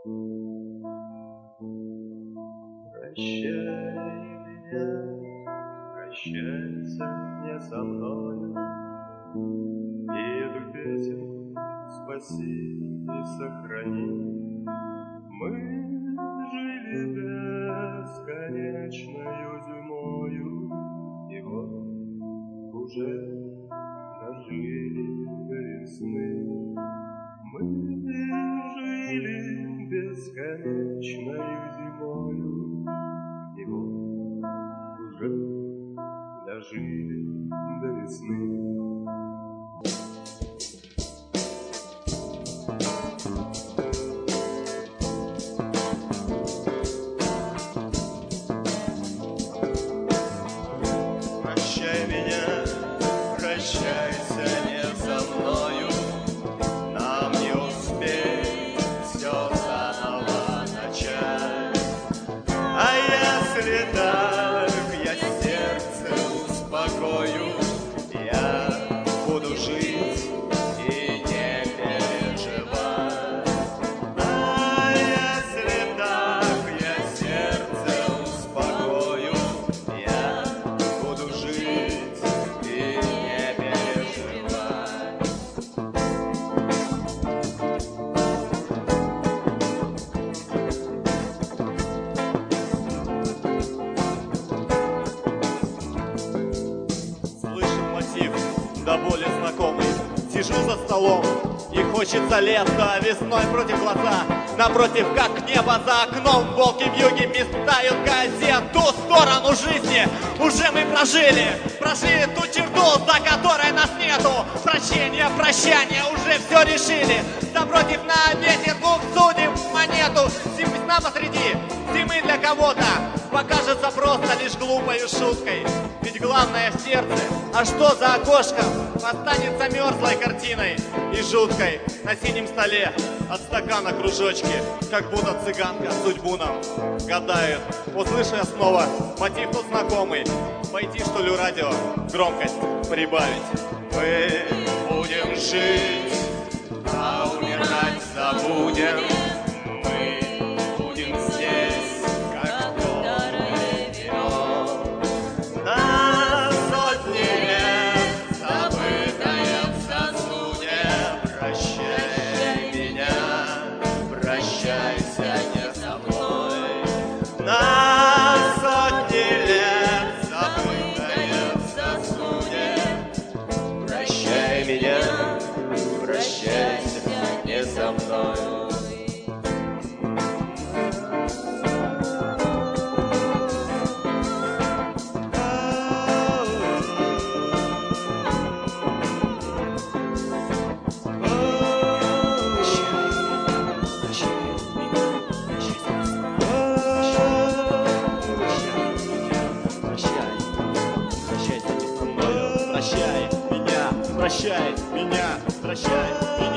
Прощай меня, прощайся не со мною, и эту песенку спаси и сохрани. Мы жили бесконечною зимою, и вот уже дожили до весны. Мы жили бесконечною зимою, и вот уже дожили до весны. Прощай меня, прощайся не со мною, нам не успеть все заново начать. А если так я сердце успокою, я буду жить и не переживать. А если так я сердце успокою, я буду жить и не переживать. Слышим мотив, до боли знакомый. Сижу за столом, и хочется лета, весной против глаза. Напротив, как небо за окном, волки в юге метают газет. Ту сторону жизни уже мы прожили ту черту, за которой нас нету. Прощение, прощание, уже все решили. Напротив, на ветер губ судим монету. Весна посреди зимы для кого-то покажется просто лишь глупой шуткой. Ведь главное в сердце, а что за окошком, останется мерзлой картиной и жуткой. На синем столе от стакана кружочки, как будто цыганка судьбу нам гадает. Услышу я снова мотив тот знакомый. Пойти, что ли, радио громкость прибавить. Мы будем жить, а умирать забудем. Мы будем здесь, как доброе вино. На сотни лет забытое в сосуде. Прощай меня, прощайся не со мной. На сотни лет забытое в сосуде. Прощай меня, прощайся не со мной. Прощай меня, прощай меня, прощай меня.